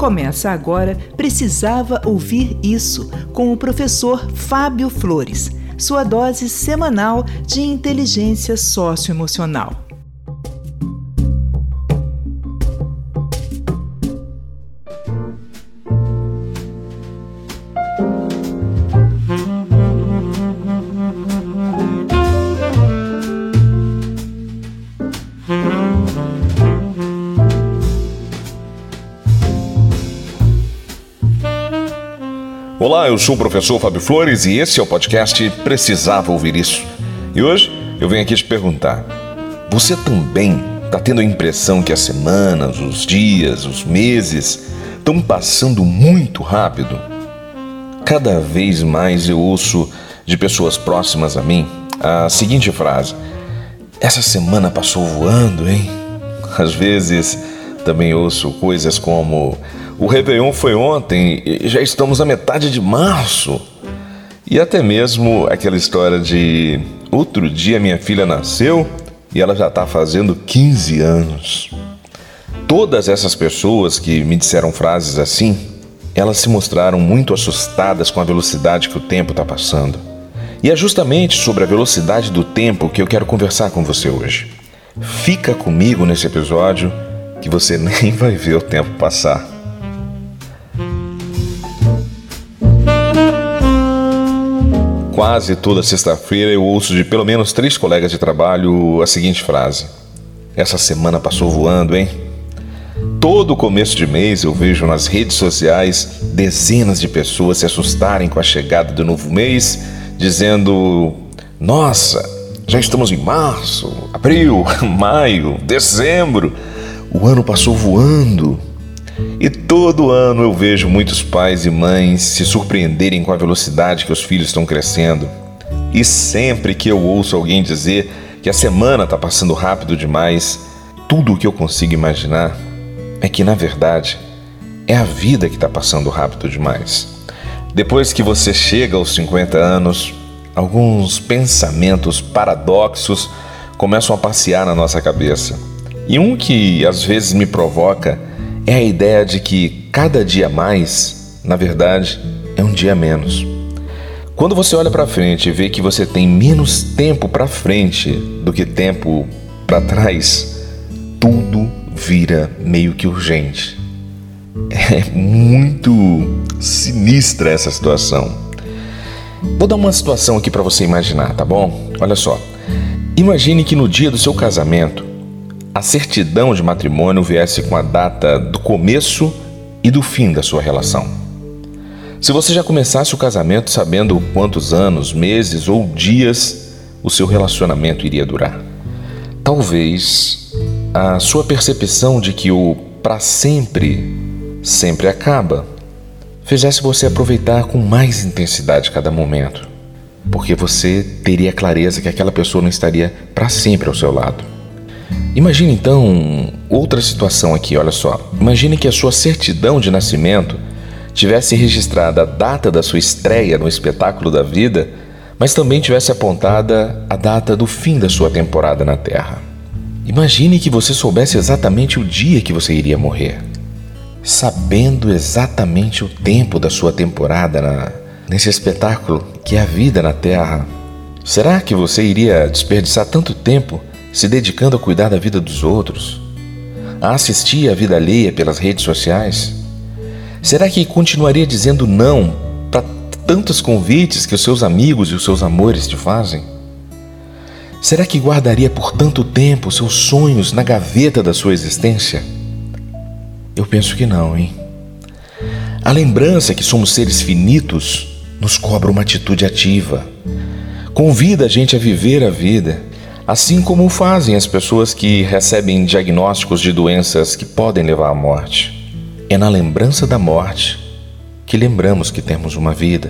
Começa agora Precisava Ouvir Isso, com o professor Fábio Flores, sua dose semanal de inteligência socioemocional. Olá, eu sou o professor Fábio Flores e esse é o podcast Precisava Ouvir Isso. E hoje eu venho aqui te perguntar: você também está tendo a impressão que as semanas, os dias, os meses estão passando muito rápido? Cada vez mais eu ouço de pessoas próximas a mim a seguinte frase: essa semana passou voando, hein? Às vezes também ouço coisas como: o Réveillon foi ontem e já estamos na metade de março. E até mesmo aquela história de: outro dia minha filha nasceu e ela já está fazendo 15 anos. Todas essas pessoas que me disseram frases assim, elas se mostraram muito assustadas com a velocidade que o tempo está passando. E é justamente sobre a velocidade do tempo que eu quero conversar com você hoje. Fica comigo nesse episódio que você nem vai ver o tempo passar. Quase toda sexta-feira eu ouço de pelo menos 3 colegas de trabalho a seguinte frase: essa semana passou voando, hein? Todo começo de mês eu vejo nas redes sociais dezenas de pessoas se assustarem com a chegada do novo mês, dizendo: nossa, já estamos em março, abril, maio, dezembro, o ano passou voando. E todo ano eu vejo muitos pais e mães se surpreenderem com a velocidade que os filhos estão crescendo. E sempre que eu ouço alguém dizer que a semana está passando rápido demais, tudo o que eu consigo imaginar é que, na verdade, é a vida que está passando rápido demais. Depois que você chega aos 50 anos, alguns pensamentos paradoxos começam a passear na nossa cabeça. E um que às vezes me provoca é a ideia de que cada dia mais, na verdade, é um dia menos. Quando você olha para frente e vê que você tem menos tempo para frente do que tempo para trás, tudo vira meio que urgente. É muito sinistra essa situação. Vou dar uma situação aqui para você imaginar, tá bom? Olha só. Imagine que no dia do seu casamento, a certidão de matrimônio viesse com a data do começo e do fim da sua relação. Se você já começasse o casamento sabendo quantos anos, meses ou dias o seu relacionamento iria durar, talvez a sua percepção de que o para sempre sempre acaba fizesse você aproveitar com mais intensidade cada momento, porque você teria clareza que aquela pessoa não estaria para sempre ao seu lado. Imagine então outra situação aqui, olha só. Imagine que a sua certidão de nascimento tivesse registrada a data da sua estreia no espetáculo da vida, mas também tivesse apontada a data do fim da sua temporada na Terra. Imagine que você soubesse exatamente o dia que você iria morrer. Sabendo exatamente o tempo da sua temporada nesse espetáculo que é a vida na Terra, será que você iria desperdiçar tanto tempo se dedicando a cuidar da vida dos outros, a assistir a vida alheia pelas redes sociais? Será que continuaria dizendo não para tantos convites que os seus amigos e os seus amores te fazem? Será que guardaria por tanto tempo seus sonhos na gaveta da sua existência? Eu penso que não, hein? A lembrança que somos seres finitos nos cobra uma atitude ativa. Convida a gente a viver a vida, assim como fazem as pessoas que recebem diagnósticos de doenças que podem levar à morte. É na lembrança da morte que lembramos que temos uma vida.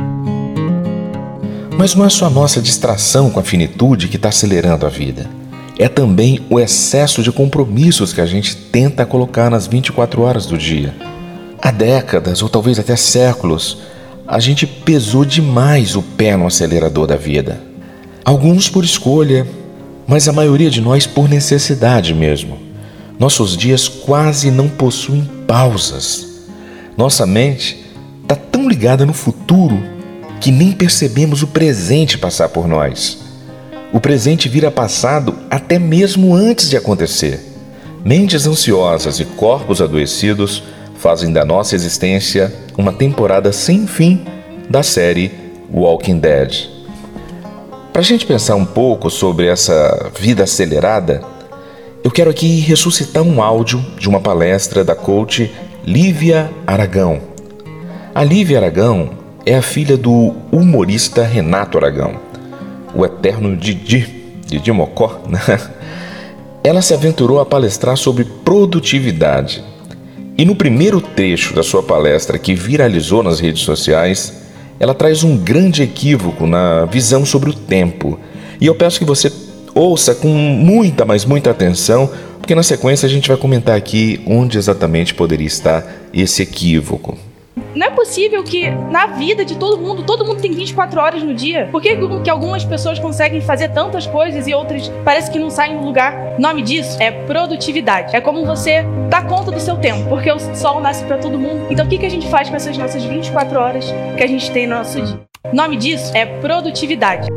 Mas não é só a nossa distração com a finitude que está acelerando a vida. é também o excesso de compromissos que a gente tenta colocar nas 24 horas do dia. Há décadas, ou talvez até séculos, a gente pesou demais o pé no acelerador da vida. Alguns por escolha, mas a maioria de nós por necessidade mesmo. Nossos dias quase não possuem pausas. Nossa mente está tão ligada no futuro que nem percebemos o presente passar por nós. O presente vira passado até mesmo antes de acontecer. Mentes ansiosas e corpos adoecidos fazem da nossa existência uma temporada sem fim da série Walking Dead. Para a gente pensar um pouco sobre essa vida acelerada, eu quero aqui ressuscitar um áudio de uma palestra da coach Lívia Aragão. A Lívia Aragão é a filha do humorista Renato Aragão, o eterno Didi Mocó, né? Ela se aventurou a palestrar sobre produtividade. E no primeiro trecho da sua palestra, que viralizou nas redes sociais, ela traz um grande equívoco na visão sobre o tempo. E eu peço que você ouça com muita, mas muita atenção, porque na sequência a gente vai comentar aqui onde exatamente poderia estar esse equívoco. Não é possível que na vida de todo mundo tem 24 horas no dia. Por que algumas pessoas conseguem fazer tantas coisas e outras parece que não saem do lugar? O nome disso é produtividade. É como você dá conta do seu tempo, porque o sol nasce para todo mundo. Então o que a gente faz com essas nossas 24 horas que a gente tem no nosso dia? O nome disso é produtividade.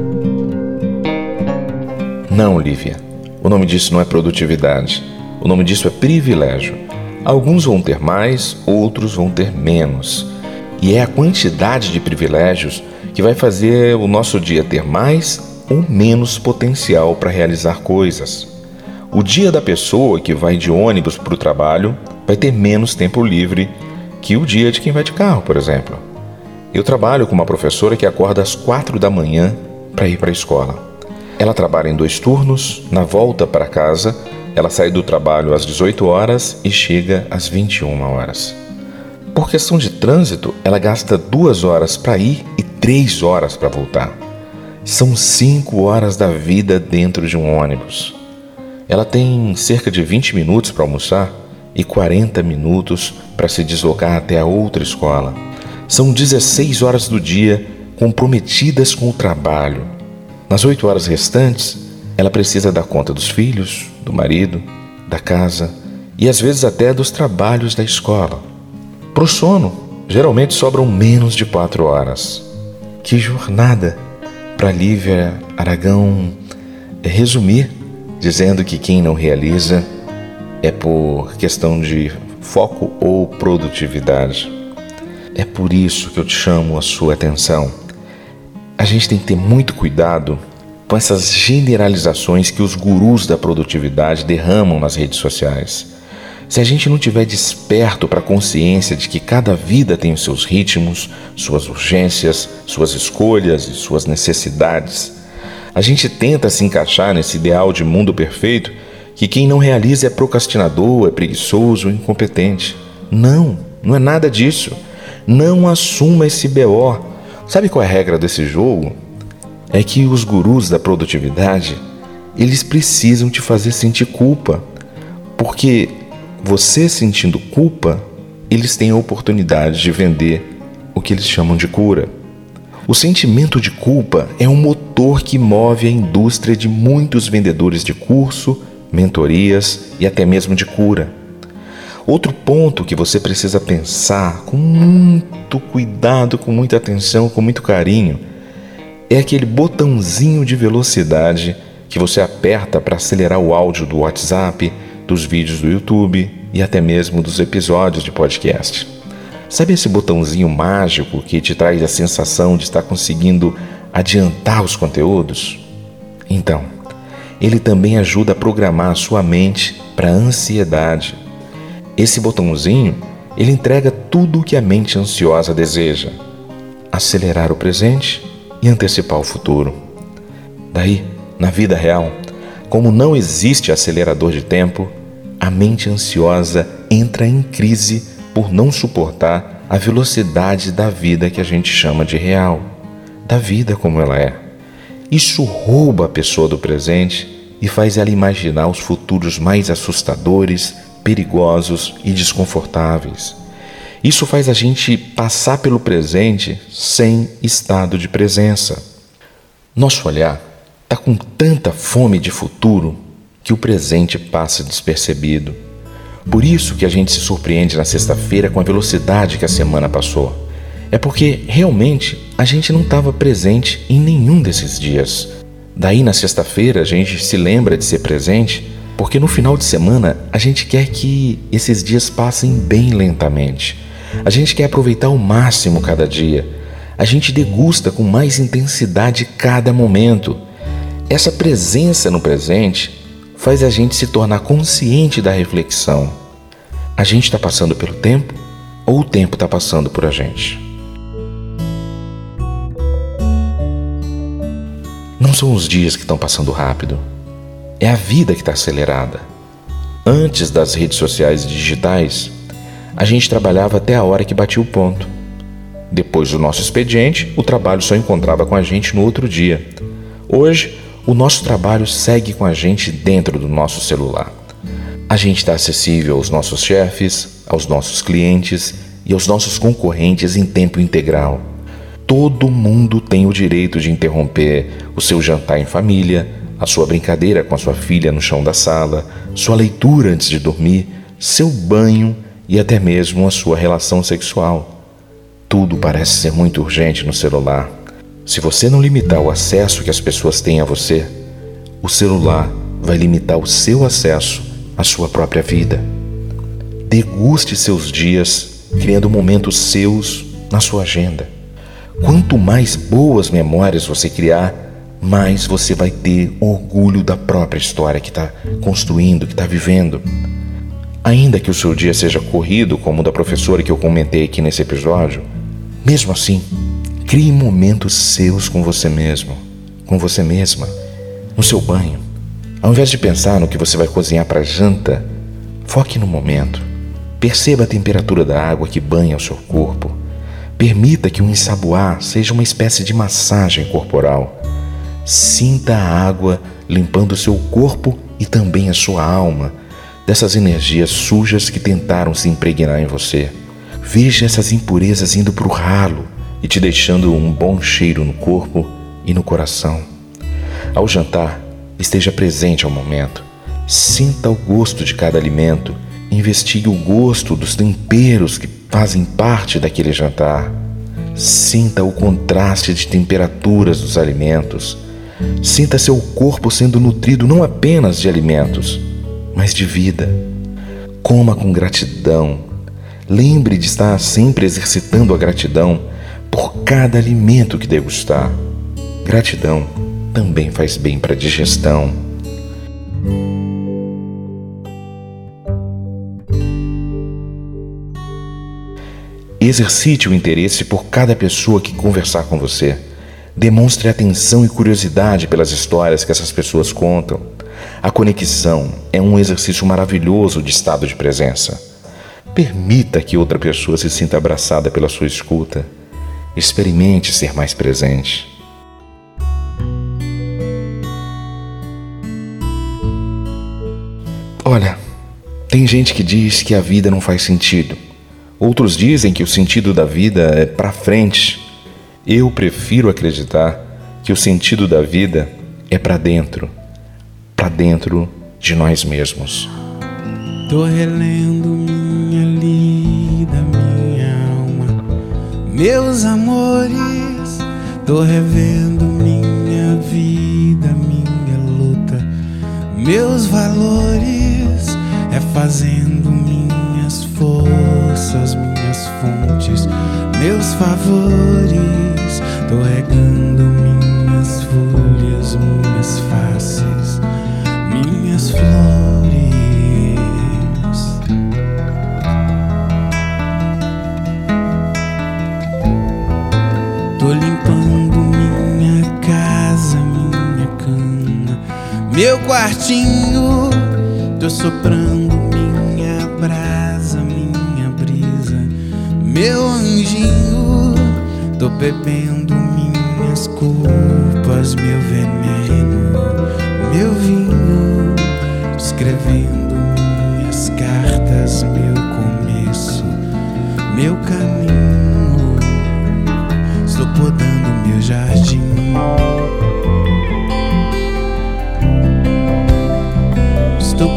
Não, Lívia. O nome disso não é produtividade. O nome disso é privilégio. Alguns vão ter mais, outros vão ter menos. E é a quantidade de privilégios que vai fazer o nosso dia ter mais ou menos potencial para realizar coisas. O dia da pessoa que vai de ônibus para o trabalho vai ter menos tempo livre que o dia de quem vai de carro, por exemplo. Eu trabalho com uma professora que acorda às 4 da manhã para ir para a escola. Ela trabalha em 2 turnos, na volta para casa. Ela sai do trabalho às 18 horas e chega às 21 horas. Por questão de trânsito, ela gasta 2 horas para ir e 3 horas para voltar. São 5 horas da vida dentro de um ônibus. Ela tem cerca de 20 minutos para almoçar e 40 minutos para se deslocar até a outra escola. São 16 horas do dia comprometidas com o trabalho. Nas 8 horas restantes, ela precisa dar conta dos filhos, do marido, da casa e às vezes até dos trabalhos da escola. Para o sono, geralmente sobram menos de 4 horas. Que jornada para Lívia Aragão resumir, dizendo que quem não realiza é por questão de foco ou produtividade. É por isso que eu te chamo a sua atenção. A gente tem que ter muito cuidado com essas generalizações que os gurus da produtividade derramam nas redes sociais. Se a gente não estiver desperto para a consciência de que cada vida tem os seus ritmos, suas urgências, suas escolhas e suas necessidades, a gente tenta se encaixar nesse ideal de mundo perfeito que quem não realiza é procrastinador, é preguiçoso, é incompetente. Não é nada disso. Não assuma esse BO. Sabe qual é a regra desse jogo? É que os gurus da produtividade, eles precisam te fazer sentir culpa, porque você sentindo culpa, eles têm a oportunidade de vender o que eles chamam de cura. O sentimento de culpa é um motor que move a indústria de muitos vendedores de curso, mentorias e até mesmo de cura. Outro ponto que você precisa pensar com muito cuidado, com muita atenção, com muito carinho, é aquele botãozinho de velocidade que você aperta para acelerar o áudio do WhatsApp, dos vídeos do YouTube e até mesmo dos episódios de podcast. Sabe esse botãozinho mágico que te traz a sensação de estar conseguindo adiantar os conteúdos? Então, ele também ajuda a programar a sua mente para a ansiedade. Esse botãozinho, ele entrega tudo o que a mente ansiosa deseja: acelerar o presente e antecipar o futuro. Daí, na vida real, como não existe acelerador de tempo, a mente ansiosa entra em crise por não suportar a velocidade da vida que a gente chama de real, da vida como ela é. Isso rouba a pessoa do presente e faz ela imaginar os futuros mais assustadores, perigosos e desconfortáveis. Isso faz a gente passar pelo presente sem estado de presença. Nosso olhar está com tanta fome de futuro que o presente passa despercebido. Por isso que a gente se surpreende na sexta-feira com a velocidade que a semana passou. É porque realmente a gente não estava presente em nenhum desses dias. Daí na sexta-feira a gente se lembra de ser presente, porque no final de semana a gente quer que esses dias passem bem lentamente. A gente quer aproveitar ao máximo cada dia. A gente degusta com mais intensidade cada momento. Essa presença no presente faz a gente se tornar consciente da reflexão. A gente está passando pelo tempo ou o tempo está passando por a gente? Não são os dias que estão passando rápido. É a vida que está acelerada. Antes das redes sociais digitais, a gente trabalhava até a hora que batia o ponto. Depois do nosso expediente, o trabalho só encontrava com a gente no outro dia. Hoje, o nosso trabalho segue com a gente dentro do nosso celular. A gente está acessível aos nossos chefes, aos nossos clientes e aos nossos concorrentes em tempo integral. Todo mundo tem o direito de interromper o seu jantar em família, a sua brincadeira com a sua filha no chão da sala, sua leitura antes de dormir, seu banho e até mesmo a sua relação sexual. Tudo parece ser muito urgente no celular. Se você não limitar o acesso que as pessoas têm a você, o celular vai limitar o seu acesso à sua própria vida. Deguste seus dias criando momentos seus na sua agenda. Quanto mais boas memórias você criar, mais você vai ter orgulho da própria história que está construindo, que está vivendo. Ainda que o seu dia seja corrido, como o da professora que eu comentei aqui nesse episódio, mesmo assim, crie momentos seus com você mesmo, com você mesma, no seu banho. Ao invés de pensar no que você vai cozinhar para janta, foque no momento. Perceba a temperatura da água que banha o seu corpo. Permita que o ensaboar seja uma espécie de massagem corporal. Sinta a água limpando o seu corpo e também a sua alma dessas energias sujas que tentaram se impregnar em você. Veja essas impurezas indo para o ralo e te deixando um bom cheiro no corpo e no coração. Ao jantar, esteja presente ao momento. Sinta o gosto de cada alimento. Investigue o gosto dos temperos que fazem parte daquele jantar. Sinta o contraste de temperaturas dos alimentos. Sinta seu corpo sendo nutrido não apenas de alimentos, mas de vida. Coma com gratidão. Lembre de estar sempre exercitando a gratidão por cada alimento que degustar. Gratidão também faz bem para a digestão. Exercite o interesse por cada pessoa que conversar com você. Demonstre atenção e curiosidade pelas histórias que essas pessoas contam. A conexão é um exercício maravilhoso de estado de presença. Permita que outra pessoa se sinta abraçada pela sua escuta. Experimente ser mais presente. Olha, tem gente que diz que a vida não faz sentido. Outros dizem que o sentido da vida é para frente. Eu prefiro acreditar que o sentido da vida é para dentro de nós mesmos. Tô relendo minha lida, minha alma, meus amores. Tô revendo minha vida, minha luta, meus valores. É fazendo minhas forças, minhas fontes, meus favores. Tô regando minhas folhas, minhas faces, minhas flores. Tô limpando minha casa, minha cama, meu quartinho. Tô soprando minha brasa, minha brisa, meu anjinho. Tô bebendo minhas culpas, meu veneno, meu vinho.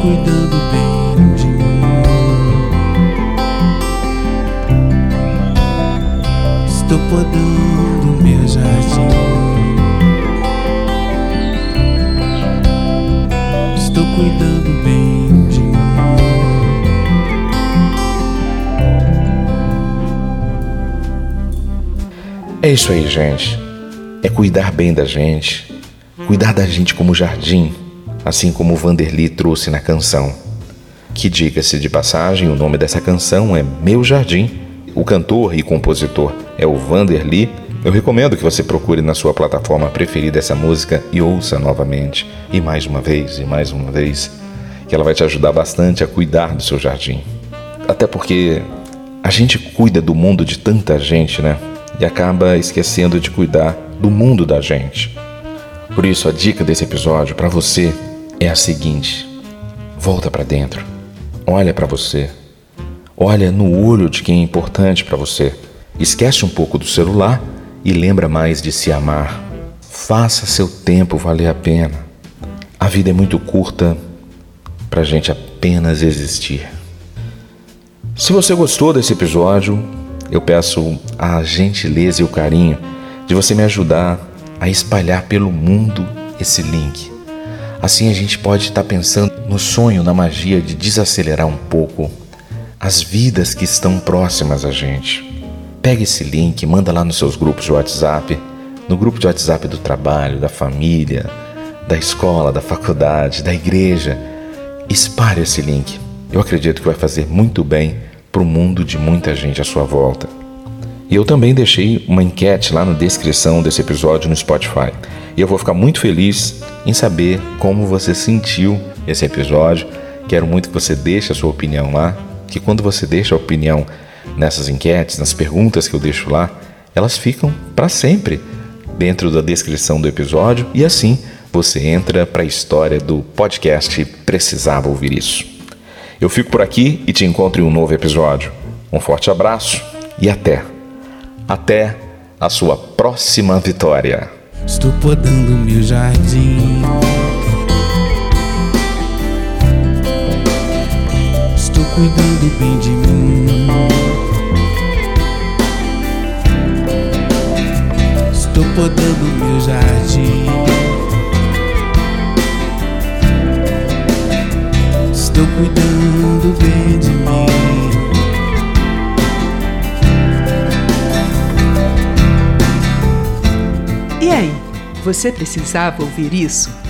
cuidando bem de mim. Estou podando meu jardim. Estou cuidando bem de mim. É isso aí, gente. É cuidar bem da gente. Cuidar da gente como jardim, assim como o Vanderly trouxe na canção. Que, diga-se de passagem, o nome dessa canção é Meu Jardim. O cantor e compositor é o Vanderly. Eu recomendo que você procure na sua plataforma preferida essa música e ouça novamente, e mais uma vez, que ela vai te ajudar bastante a cuidar do seu jardim. Até porque a gente cuida do mundo de tanta gente, né? E acaba esquecendo de cuidar do mundo da gente. Por isso, a dica desse episódio para você é a seguinte: volta para dentro, olha para você, olha no olho de quem é importante para você, esquece um pouco do celular e lembra mais de se amar. Faça seu tempo valer a pena. A vida é muito curta pra gente apenas existir. Se você gostou desse episódio, eu peço a gentileza e o carinho de você me ajudar a espalhar pelo mundo esse link. Assim a gente pode estar pensando no sonho, na magia de desacelerar um pouco as vidas que estão próximas a gente. Pega esse link, manda lá nos seus grupos de WhatsApp, no grupo de WhatsApp do trabalho, da família, da escola, da faculdade, da igreja. Espalhe esse link. Eu acredito que vai fazer muito bem para o mundo de muita gente à sua volta. E eu também deixei uma enquete lá na descrição desse episódio no Spotify. E eu vou ficar muito feliz em saber como você sentiu esse episódio. Quero muito que você deixe a sua opinião lá, que quando você deixa a opinião nessas enquetes, nas perguntas que eu deixo lá, elas ficam para sempre dentro da descrição do episódio e assim você entra para a história do podcast Precisava Ouvir Isso. Eu fico por aqui e te encontro em um novo episódio. Um forte abraço e até a sua próxima vitória. Estou podando meu jardim. Estou cuidando bem de mim. Estou podando meu jardim. Estou cuidando bem de mim. E aí, você precisava ouvir isso?